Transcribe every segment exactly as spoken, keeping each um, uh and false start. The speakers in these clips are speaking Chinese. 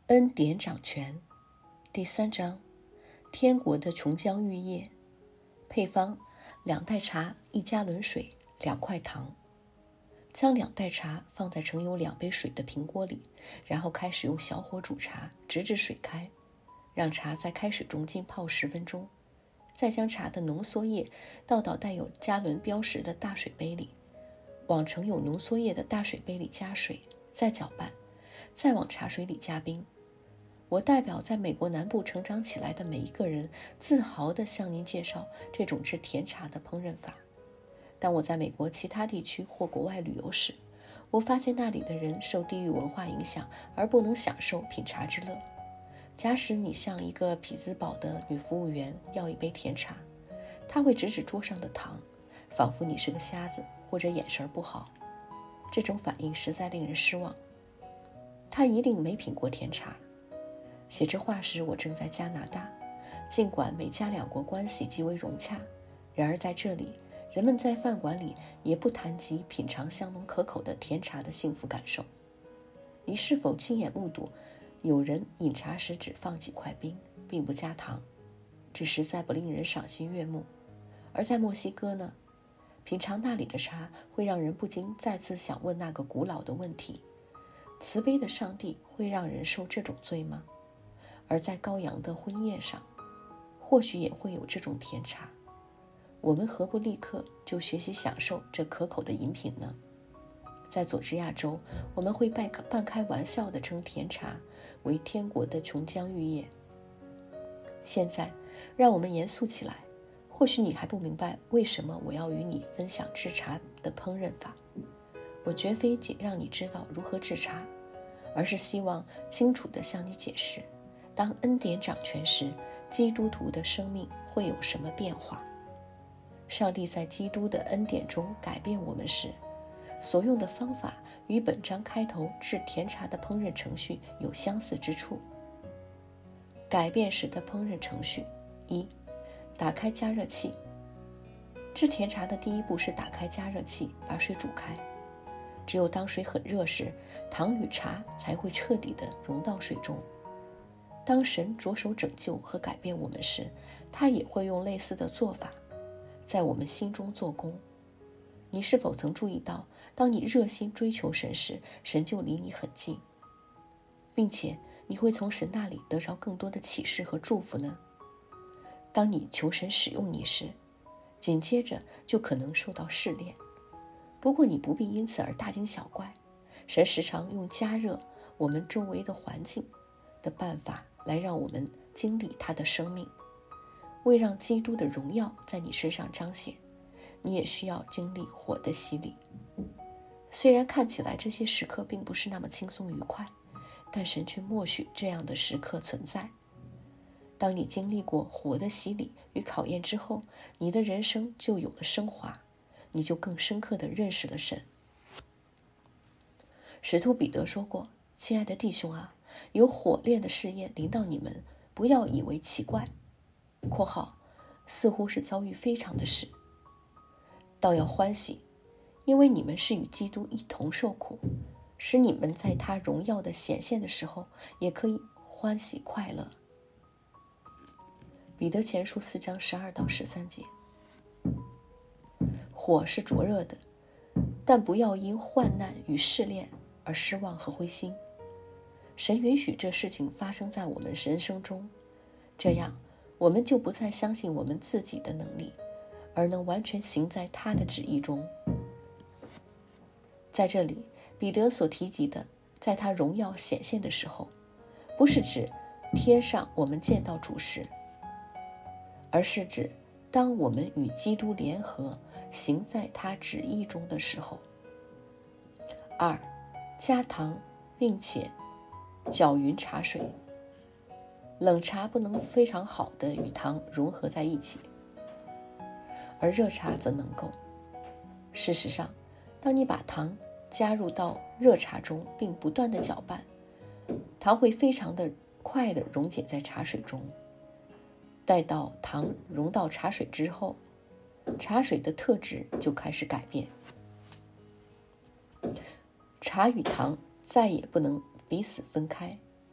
恩典掌权第三章，天国的琼浆玉液。配方：两袋茶，一加仑水，两块糖。将两袋茶放在盛有两杯水的平锅里，然后开始用小火煮茶，直至水开，让茶在开水中浸泡十分钟。再将茶的浓缩液倒到带有加仑标识的大水杯里，往盛有浓缩液的大水杯里加水，再搅拌，再往茶水里加冰。我代表在美国南部成长起来的每一个人，自豪地向您介绍这种制甜茶的烹饪法。当我在美国其他地区或国外旅游时，我发现那里的人受地域文化影响而不能享受品茶之乐。假使你向一个匹兹堡的女服务员要一杯甜茶，她会指指桌上的糖，仿佛你是个瞎子或者眼神不好。这种反应实在令人失望。她一定没品过甜茶。写这话时，我正在加拿大，尽管美加两国关系极为融洽，然而在这里，人们在饭馆里也不谈及品尝香浓可口的甜茶的幸福感受。你是否亲眼目睹有人饮茶时只放几块冰，并不加糖？这实在不令人赏心悦目。而在墨西哥呢，品尝那里的茶会让人不禁再次想问那个古老的问题：慈悲的上帝会让人受这种罪吗？而在羔羊的婚宴上，或许也会有这种甜茶。我们何不立刻就学习享受这可口的饮品呢？在佐治亚州，我们会半半开玩笑地称甜茶为天国的琼浆玉液。现在，让我们严肃起来。或许你还不明白为什么我要与你分享制茶的烹饪法。我绝非仅让你知道如何制茶，而是希望清楚地向你解释，当恩典掌权时，基督徒的生命会有什么变化。上帝在基督的恩典中改变我们时，所用的方法与本章开头制甜茶的烹饪程序有相似之处。改变时的烹饪程序：一、打开加热器。制甜茶的第一步是打开加热器，把水煮开。只有当水很热时，糖与茶才会彻底地融到水中。当神着手拯救和改变我们时，他也会用类似的做法在我们心中做工。你是否曾注意到，当你热心追求神时，神就离你很近，并且你会从神那里得着更多的启示和祝福呢？当你求神使用你时，紧接着就可能受到试炼。不过你不必因此而大惊小怪，神时常用加热我们周围的环境的办法来让我们经历他的生命。为让基督的荣耀在你身上彰显，你也需要经历火的洗礼。虽然看起来这些时刻并不是那么轻松愉快，但神却默许这样的时刻存在。当你经历过火的洗礼与考验之后，你的人生就有了升华，你就更深刻地认识了神。使徒彼得说过：亲爱的弟兄啊，有火炼的试验临到你们，不要以为奇怪（括号似乎是遭遇非常的事），倒要欢喜，因为你们是与基督一同受苦，使你们在他荣耀的显现的时候也可以欢喜快乐。彼得前书四章十二到十三节。火是灼热的，但不要因患难与试炼而失望和灰心。神允许这事情发生在我们人生中，这样我们就不再相信我们自己的能力，而能完全行在他的旨意中。在这里，彼得所提及的在他荣耀显现的时候，不是指天上我们见到主时，而是指当我们与基督联合行在他旨意中的时候。二、加糖并且搅匀茶水。冷茶不能非常好的与糖融合在一起，而热茶则能够。事实上，当你把糖加入到热茶中并不断地搅拌，糖会非常的快地溶解在茶水中。待到糖融到茶水之后，茶水的特质就开始改变。茶与糖再也不能彼此分开，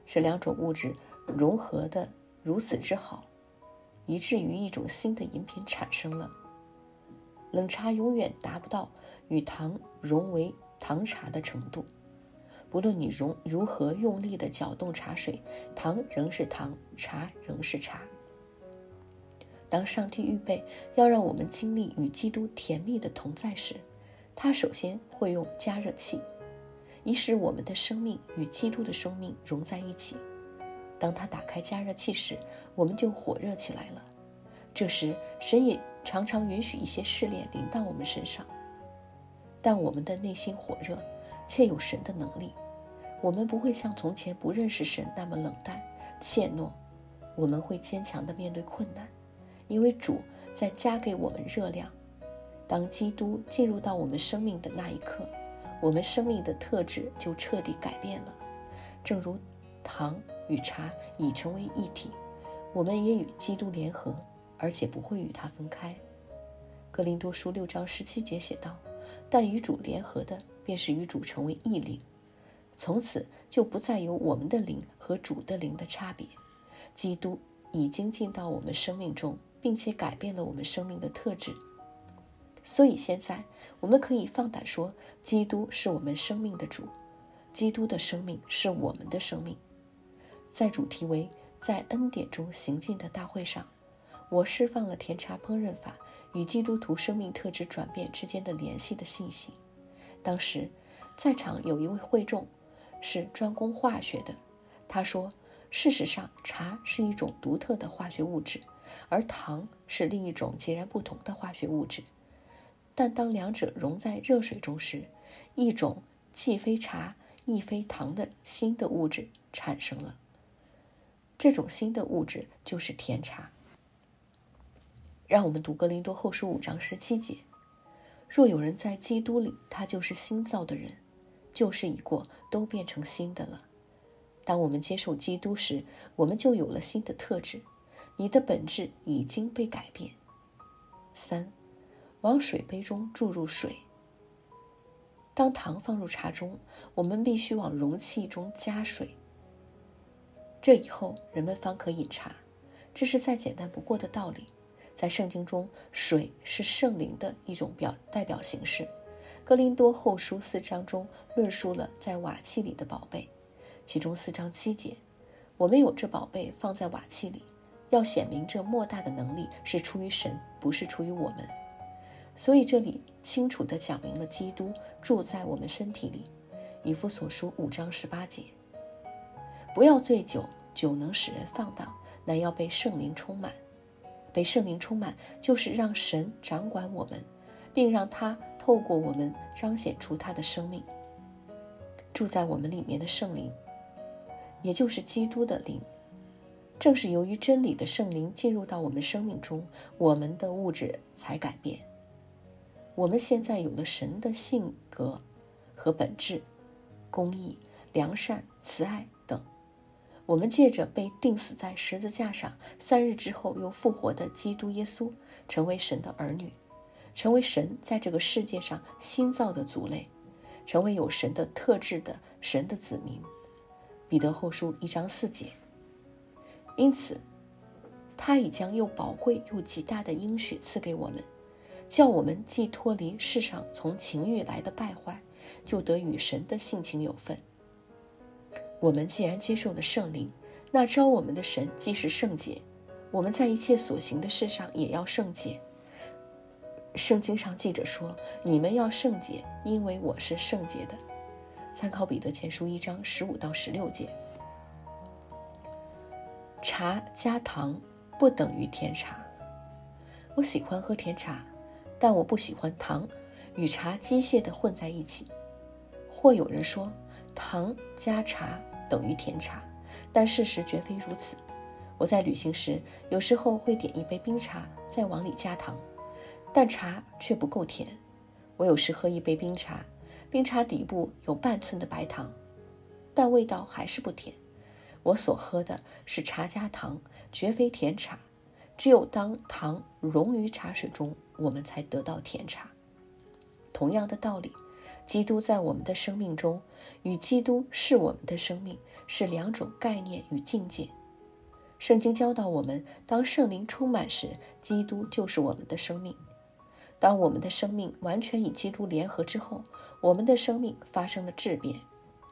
这两种物质融合的如此之好，以至于一种新的饮品产生了。冷茶永远达不到与糖融为糖茶的程度，不论你如如何用力地搅动茶水，糖仍是糖，茶仍是茶。当上帝预备要让我们经历与基督甜蜜的同在时，他首先会用加热器，以使我们的生命与基督的生命融在一起。当他打开加热器时，我们就火热起来了。这时，神也常常允许一些试炼临到我们身上，但我们的内心火热，且有神的能力，我们不会像从前不认识神那么冷淡怯懦，我们会坚强地面对困难，因为主在加给我们热量。当基督进入到我们生命的那一刻，我们生命的特质就彻底改变了。正如糖与茶已成为一体，我们也与基督联合，而且不会与他分开。哥林多书六章十七节写道：但与主联合的，便是与主成为一灵。从此就不再有我们的灵和主的灵的差别。基督已经进到我们生命中，并且改变了我们生命的特质。所以现在我们可以放胆说，基督是我们生命的主，基督的生命是我们的生命。在主题为在恩典中行进的大会上，我释放了甜茶烹饪法与基督徒生命特质转变之间的联系的信息。当时在场有一位会众是专攻化学的，他说，事实上茶是一种独特的化学物质，而糖是另一种截然不同的化学物质。但当两者溶在热水中时，一种既非茶亦非糖的新的物质产生了。这种新的物质就是甜茶。让我们读哥林多后书五章十七节：若有人在基督里，他就是新造的人，旧事已过，都变成新的了。当我们接受基督时，我们就有了新的特质，你的本质已经被改变。三，往水杯中注入水。当糖放入茶中，我们必须往容器中加水，这以后人们方可饮茶。这是再简单不过的道理。在圣经中，水是圣灵的一种表代表形式。哥林多后书四章中论述了在瓦器里的宝贝，其中四章七节，我们有这宝贝放在瓦器里，要显明这莫大的能力是出于神，不是出于我们。所以这里清楚地讲明了基督住在我们身体里。以弗所书五章十八节，不要醉酒，酒能使人放荡，乃要被圣灵充满。被圣灵充满，就是让神掌管我们，并让他透过我们彰显出他的生命。住在我们里面的圣灵，也就是基督的灵，正是由于真理的圣灵进入到我们生命中，我们的物质才改变。我们现在有了神的性格和本质，公义、良善、慈爱等。我们借着被钉死在十字架上，三日之后又复活的基督耶稣，成为神的儿女，成为神在这个世界上新造的族类，成为有神的特质的神的子民。彼得后书一章四节。因此他已将又宝贵又极大的应许赐给我们，叫我们既脱离世上从情欲来的败坏，就得与神的性情有分。我们既然接受了圣灵，那召我们的神既是圣洁，我们在一切所行的事上也要圣洁。圣经上记着说，你们要圣洁，因为我是圣洁的。参考彼得前书一章十五到十六节。茶加糖不等于甜茶。我喜欢喝甜茶，但我不喜欢糖与茶机械地混在一起。或有人说糖加茶等于甜茶，但事实绝非如此。我在旅行时有时候会点一杯冰茶，再往里加糖，但茶却不够甜。我有时喝一杯冰茶，冰茶底部有半寸的白糖，但味道还是不甜。我所喝的是茶加糖，绝非甜茶。只有当糖溶于茶水中，我们才得到甜茶。同样的道理，基督在我们的生命中，与基督是我们的生命， 是两种概念与境界。圣经教导我们，当圣灵充满时，基督就是我们的生命。当我们的生命完全与基督联合之后，我们的生命发生了质变。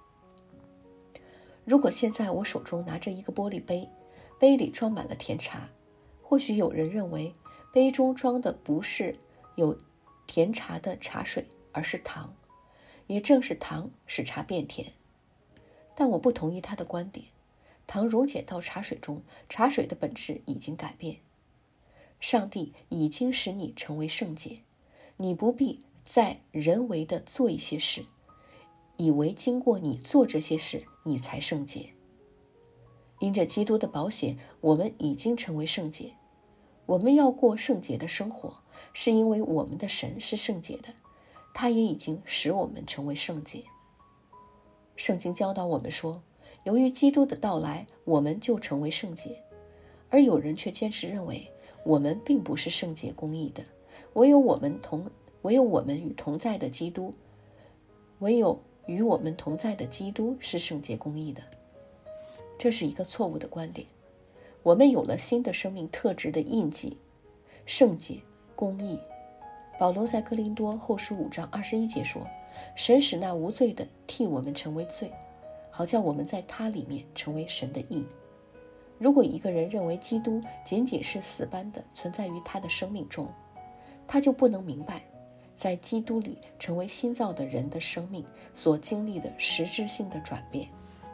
如果现在我手中拿着一个玻璃杯，杯里装满了甜茶，或许有人认为杯中装的不是有甜茶的茶水，而是糖，也正是糖使茶变甜。但我不同意他的观点，糖溶解到茶水中，茶水的本质已经改变。上帝已经使你成为圣洁，你不必再人为的做一些事，以为经过你做这些事，你才圣洁。因着基督的宝血，我们已经成为圣洁。我们要过圣洁的生活，是因为我们的神是圣洁的，他也已经使我们成为圣洁。圣经教导我们说，由于基督的到来，我们就成为圣洁。而有人却坚持认为，我们并不是圣洁公义的，唯有我们同唯有我们与同在的基督，唯有与我们同在的基督是圣洁公义的。这是一个错误的观点。我们有了新的生命特质的印记，圣洁、公义。保罗在哥林多后书五章二十一节说，神使那无罪的替我们成为罪，好叫我们在他里面成为神的义。如果一个人认为基督仅仅是死般的存在于他的生命中，他就不能明白在基督里成为新造的人的生命所经历的实质性的转变。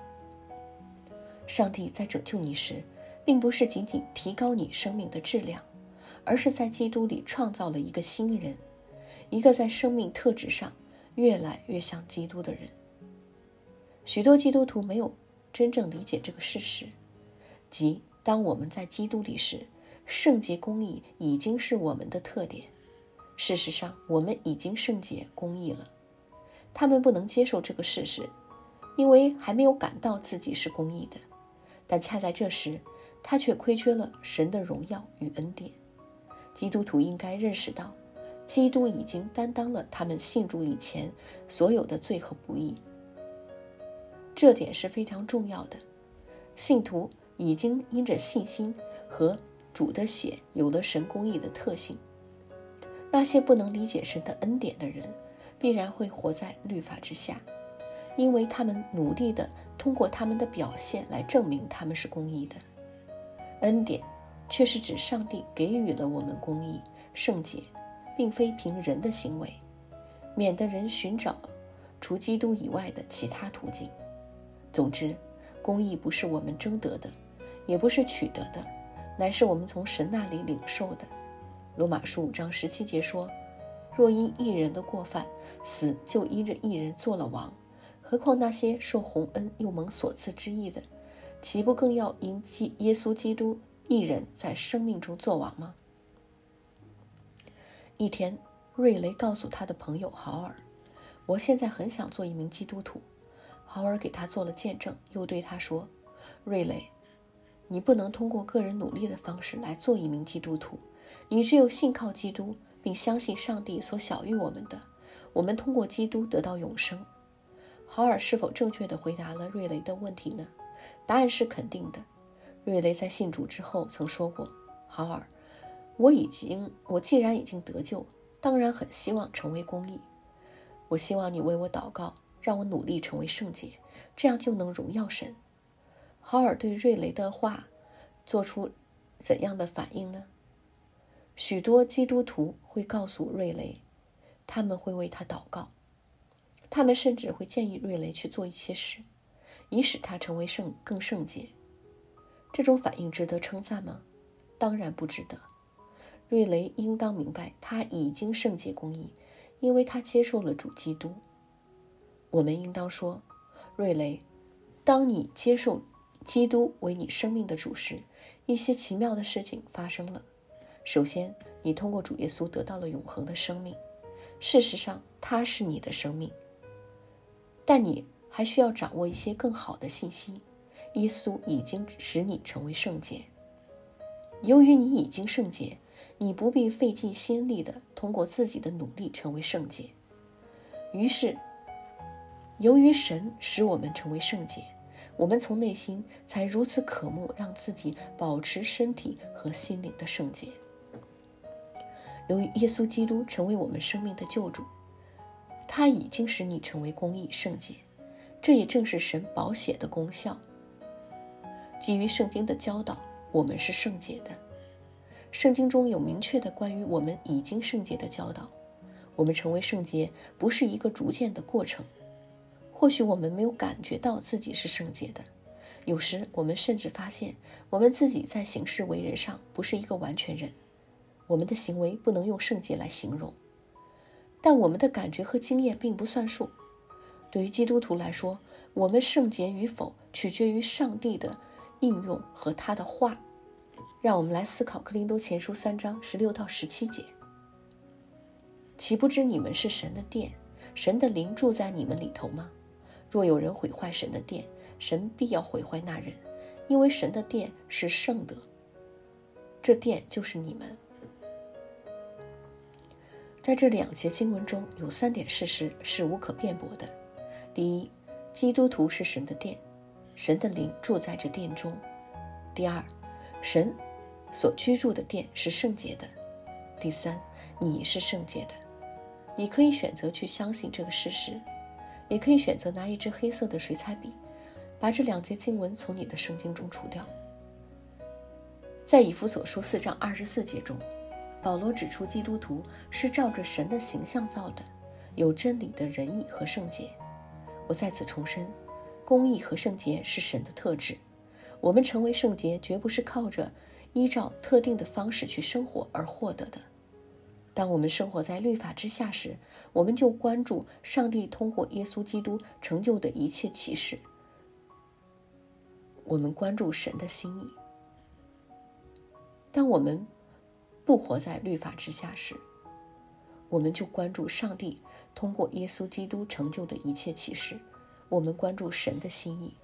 上帝在拯救你时，并不是仅仅提高你生命的质量，而是在基督里创造了一个新人，一个在生命特质上越来越像基督的人。许多基督徒没有真正理解这个事实，即当我们在基督里时，圣洁公义已经是我们的特点。事实上，我们已经圣洁公义了。他们不能接受这个事实，因为还没有感到自己是公义的。但恰在这时，他却亏缺了神的荣耀与恩典。基督徒应该认识到，基督已经担当了他们信主以前所有的罪和不义。这点是非常重要的。信徒已经因着信心和主的血有了神公义的特性。那些不能理解神的恩典的人，必然会活在律法之下，因为他们努力地通过他们的表现来证明他们是公义的。恩典却是指上帝给予了我们公义、圣洁，并非凭人的行为，免得人寻找除基督以外的其他途径。总之，公义不是我们争得的，也不是取得的，乃是我们从神那里领受的。罗马书五章十七节说，若因一人的过犯，死就因着一人做了王，何况那些受洪恩又蒙所赐之义的，岂不更要因耶稣基督一人在生命中作王吗？一天，瑞雷告诉他的朋友豪尔，我现在很想做一名基督徒。豪尔给他做了见证，又对他说，瑞雷，你不能通过个人努力的方式来做一名基督徒，你只有信靠基督，并相信上帝所晓谕我们的，我们通过基督得到永生。豪尔是否正确地回答了瑞雷的问题呢？答案是肯定的。瑞雷在信主之后曾说过，豪尔，我已经我既然已经得救，当然很希望成为公义。我希望你为我祷告，让我努力成为圣洁，这样就能荣耀神。豪尔对瑞雷的话做出怎样的反应呢？许多基督徒会告诉瑞雷，他们会为他祷告，他们甚至会建议瑞雷去做一些事，以使他成为圣更圣洁。这种反应值得称赞吗？当然不值得。瑞雷应当明白，他已经圣洁公义，因为他接受了主基督。我们应当说，瑞雷，当你接受基督为你生命的主时，一些奇妙的事情发生了。首先，你通过主耶稣得到了永恒的生命，事实上他是你的生命。但你还需要掌握一些更好的信息，耶稣已经使你成为圣洁。由于你已经圣洁，你不必费尽心力地通过自己的努力成为圣洁。于是，由于神使我们成为圣洁， 我们从内心才如此渴慕让自己保持身体和心灵的圣洁。由于耶稣基督成为我们生命的救主，他已经使你成为公义圣洁，这也正是神宝血的功效。基于圣经的教导，我们是圣洁的。圣经中有明确的关于我们已经圣洁的教导。我们成为圣洁不是一个逐渐的过程，或许我们没有感觉到自己是圣洁的，有时我们甚至发现我们自己在行事为人上不是一个完全人，我们的行为不能用圣洁来形容，但我们的感觉和经验并不算数。对于基督徒来说，我们圣洁与否取决于上帝的应用和他的话。让我们来思考哥林多前书三章十六到十七节。岂不知你们是神的殿，神的灵住在你们里头吗？若有人毁坏神的殿，神必要毁坏那人，因为神的殿是圣的，这殿就是你们。在这两节经文中有三点事实是无可辩驳的。第一，基督徒是神的殿，神的灵住在这殿中。第二，神所居住的殿是圣洁的。第三，你是圣洁的。你可以选择去相信这个事实，也可以选择拿一支黑色的水彩笔，把这两节经文从你的圣经中除掉。在以弗所书四章二十四节中，保罗指出基督徒是照着神的形象造的，有真理的仁义和圣洁。我在此重申，公义和圣洁是神的特质。我们成为圣洁绝不是靠着依照特定的方式去生活而获得的。当我们生活在律法之下时，我们就关注上帝通过耶稣基督成就的一切启示。我们关注神的心意。当我们不活在律法之下时，我们就关注上帝通过耶稣基督成就的一切启示。我们关注神的心意。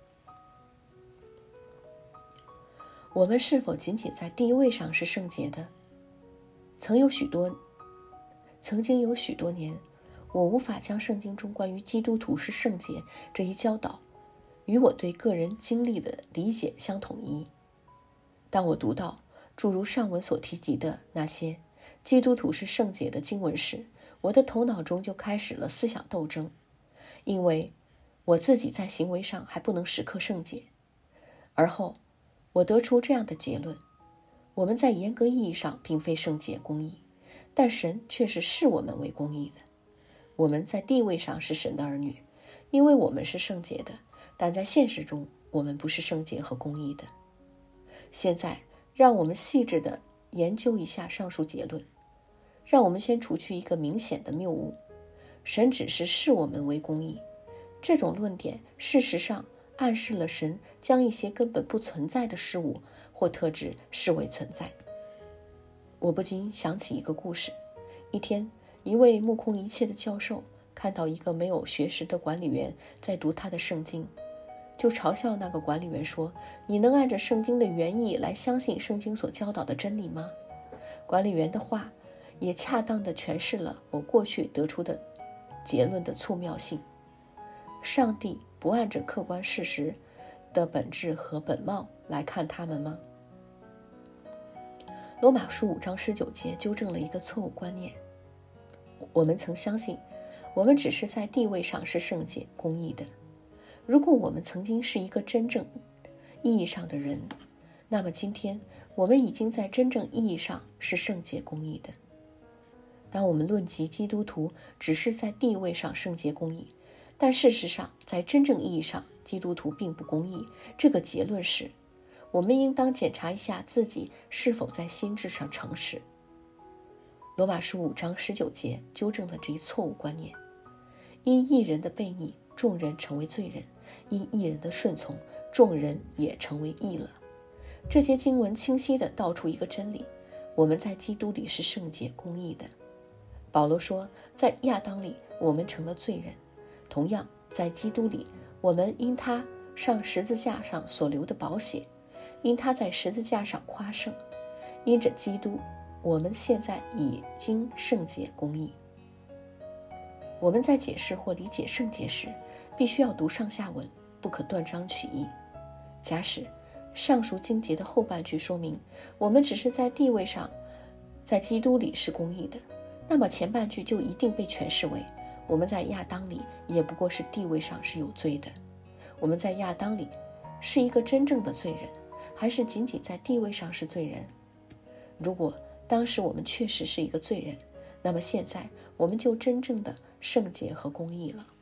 我们是否仅仅在地位上是圣洁的？曾有许多曾经有许多年，我无法将圣经中关于基督徒是圣洁这一教导与我对个人经历的理解相统一。当我读到诸如上文所提及的那些基督徒是圣洁的经文时，我的头脑中就开始了思想斗争，因为我自己在行为上还不能时刻圣洁。而后我得出这样的结论：我们在严格意义上并非圣洁公义，但神却是视我们为公义的。我们在地位上是神的儿女，因为我们是圣洁的，但在现实中我们不是圣洁和公义的。现在让我们细致地研究一下上述结论。让我们先除去一个明显的谬误：神只是视我们为公义。这种论点事实上暗示了神将一些根本不存在的事物或特质视为存在。我不禁想起一个故事。一天，一位目空一切的教授看到一个没有学识的管理员在读他的圣经，就嘲笑那个管理员说：“你能按着圣经的原意来相信圣经所教导的真理吗？”管理员的话也恰当地诠释了我过去得出的结论的粗妙性。上帝不按着客观事实的本质和本貌来看他们吗？罗马书五章十九节纠正了一个错误观念。我们曾相信我们只是在地位上是圣洁公义的。如果我们曾经是一个真正意义上的人，那么今天我们已经在真正意义上是圣洁公义的。当我们论及基督徒只是在地位上圣洁公义，但事实上在真正意义上基督徒并不公义这个结论时，我们应当检查一下自己是否在心智上诚实。罗马书五章十九节纠正了这一错误观念。因一人的悖逆，众人成为罪人；因一人的顺从，众人也成为义了。这节经文清晰地道出一个真理：我们在基督里是圣洁公义的。保罗说，在亚当里我们成了罪人，同样在基督里，我们因他上十字架上所流的宝血，因他在十字架上夸胜，因着基督，我们现在已经圣洁公义。我们在解释或理解圣洁时，必须要读上下文，不可断章取义。 假使上述经节的后半句说明我们只是在地位上在基督里是公义的，那么前半句就一定被诠释为我们在亚当里也不过是地位上是有罪的。我们在亚当里是一个真正的罪人，还是仅仅在地位上是罪人？如果当时我们确实是一个罪人，那么现在我们就真正的圣洁和公义了。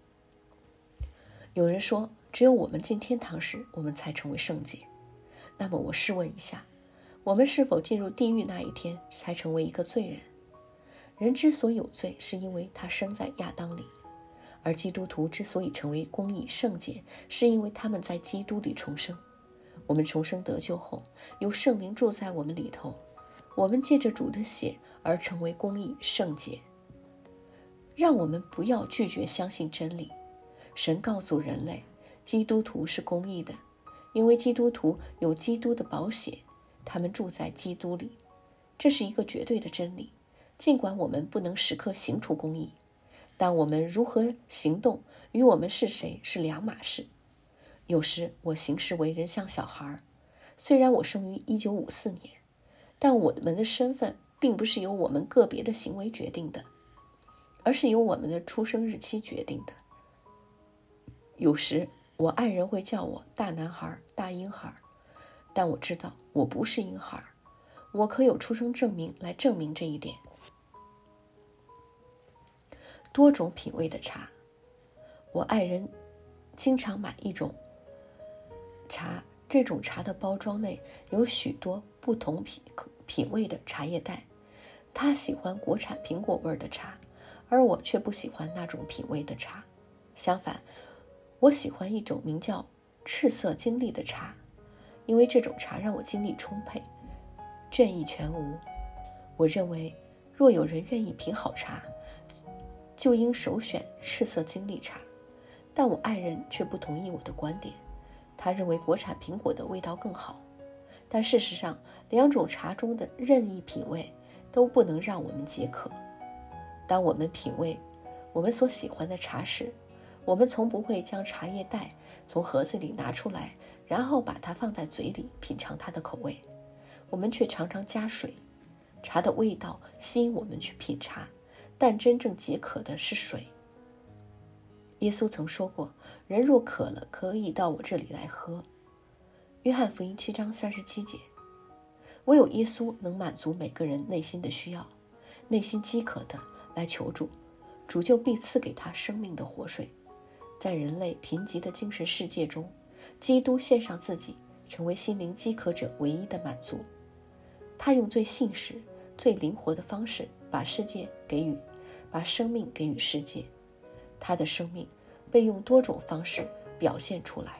有人说，只有我们进天堂时，我们才成为圣洁。那么我试问一下，我们是否进入地狱那一天才成为一个罪人？人之所以有罪，是因为他生在亚当里；而基督徒之所以成为公义圣洁，是因为他们在基督里重生。我们重生得救后，有圣灵住在我们里头，我们借着主的血而成为公义圣洁。让我们不要拒绝相信真理。神告诉人类，基督徒是公义的，因为基督徒有基督的宝血，他们住在基督里。这是一个绝对的真理。尽管我们不能时刻行出公义，但我们如何行动与我们是谁是两码事。有时我行事为人像小孩，虽然我生于一九五四年，但我们的身份并不是由我们个别的行为决定的，而是由我们的出生日期决定的。有时我爱人会叫我大男孩、大婴孩，但我知道我不是婴孩，我可有出生证明来证明这一点。多种品味的茶，我爱人经常买一种茶，这种茶的包装内有许多不同品品味的茶叶袋。他喜欢国产苹果味的茶，而我却不喜欢那种品味的茶。相反，我喜欢一种名叫赤色精力的茶，因为这种茶让我精力充沛，倦意全无。我认为，若有人愿意品好茶，就应首选赤色精力茶。但我爱人却不同意我的观点，他认为国产苹果的味道更好。但事实上，两种茶中的任意品味都不能让我们解渴。当我们品味我们所喜欢的茶时，我们从不会将茶叶袋从盒子里拿出来，然后把它放在嘴里品尝它的口味。我们却常常加水。茶的味道吸引我们去品茶，但真正解渴的是水。耶稣曾说过，人若渴了，可以到我这里来喝。约翰福音七章三十七节。唯有耶稣能满足每个人内心的需要，内心饥渴的来求主，主就必赐给他生命的活水。在人类贫瘠的精神世界中，基督献上自己，成为心灵饥渴者唯一的满足。他用最信实、最灵活的方式把世界给予，把生命给予世界。他的生命被用多种方式表现出来。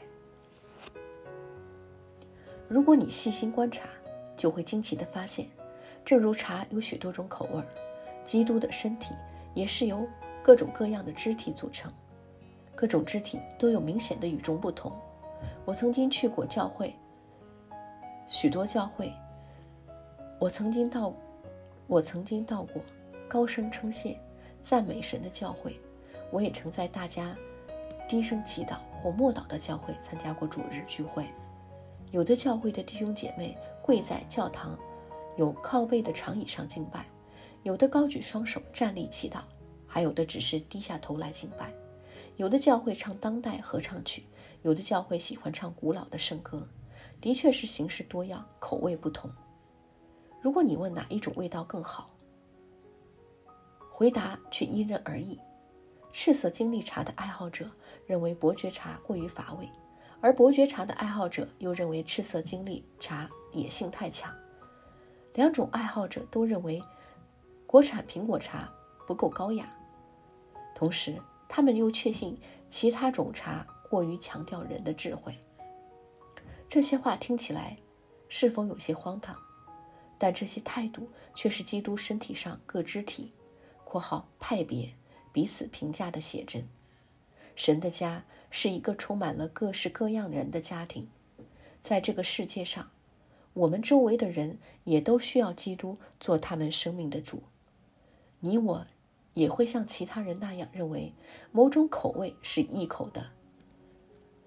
如果你细心观察，就会惊奇地发现，正如茶有许多种口味，基督的身体也是由各种各样的肢体组成，各种肢体都有明显的与众不同。我曾经去过教会，许多教会，我曾经到，我曾经到过高声称谢、赞美神的教会。我也曾在大家低声祈祷或默祷的教会参加过主日聚会。有的教会的弟兄姐妹跪在教堂有靠背的长椅上敬拜，有的高举双手站立祈祷，还有的只是低下头来敬拜。有的教会唱当代合唱曲，有的教会喜欢唱古老的圣歌，的确是形式多样，口味不同。如果你问哪一种味道更好，回答却因人而异。赤色精力茶的爱好者认为伯爵茶过于乏味，而伯爵茶的爱好者又认为赤色精力茶野性太强。两种爱好者都认为国产苹果茶不够高雅，同时他们又确信其他种茶过于强调人的智慧。这些话听起来是否有些荒唐？但这些态度却是基督身体上各肢体（括号派别）彼此评价的写真。神的家是一个充满了各式各样人的家庭，在这个世界上，我们周围的人也都需要基督做他们生命的主。你我也会像其他人那样认为某种口味是异口的，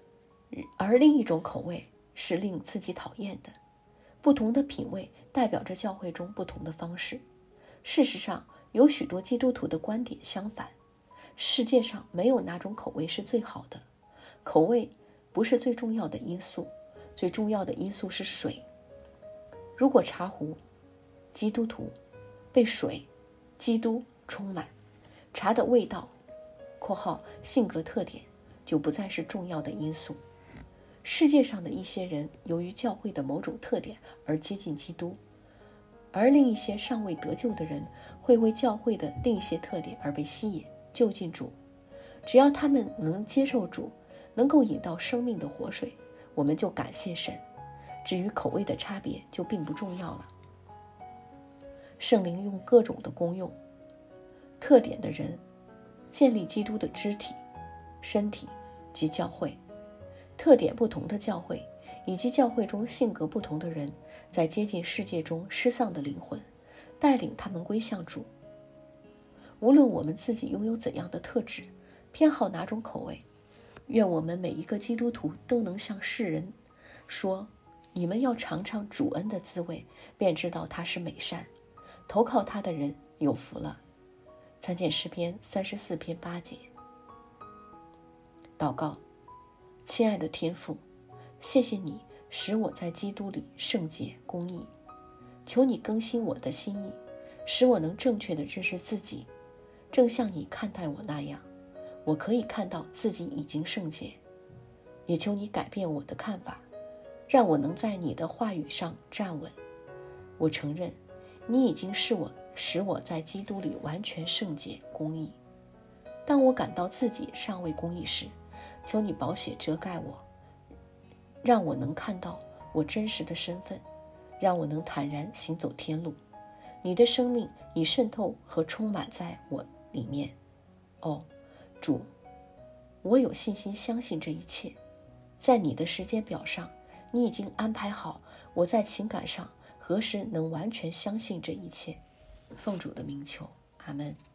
而另一种口味是令自己讨厌的。不同的品味代表着教会中不同的方式。事实上，有许多基督徒的观点相反。世界上没有哪种口味是最好的，口味不是最重要的因素，最重要的因素是水。如果茶壶基督徒被水基督充满，茶的味道（括号性格特点）就不再是重要的因素。世界上的一些人由于教会的某种特点而接近基督，而另一些尚未得救的人会为教会的另一些特点而被吸引，就近主。只要他们能接受主，能够引到生命的活水，我们就感谢神。至于口味的差别就并不重要了。圣灵用各种的功用、特点的人建立基督的肢体、身体及教会。特点不同的教会以及教会中性格不同的人，在接近世界中失丧的灵魂，带领他们归向主。无论我们自己拥有怎样的特质，偏好哪种口味，愿我们每一个基督徒都能向世人说：你们要尝尝主恩的滋味，便知道他是美善。投靠他的人有福了。参见诗篇三十四篇八节。祷告：亲爱的天父，谢谢你使我在基督里圣洁公义，求你更新我的心意，使我能正确地认识自己，正像你看待我那样，我可以看到自己已经圣洁。也求你改变我的看法，让我能在你的话语上站稳。我承认你已经是我使我在基督里完全圣洁公义。当我感到自己尚未公义时，求你宝血遮盖我，让我能看到我真实的身份，让我能坦然行走天路。你的生命已渗透和充满在我里面。哦，主，我有信心相信这一切。在你的时间表上，你已经安排好我在情感上何时能完全相信这一切。奉主的名求，阿们。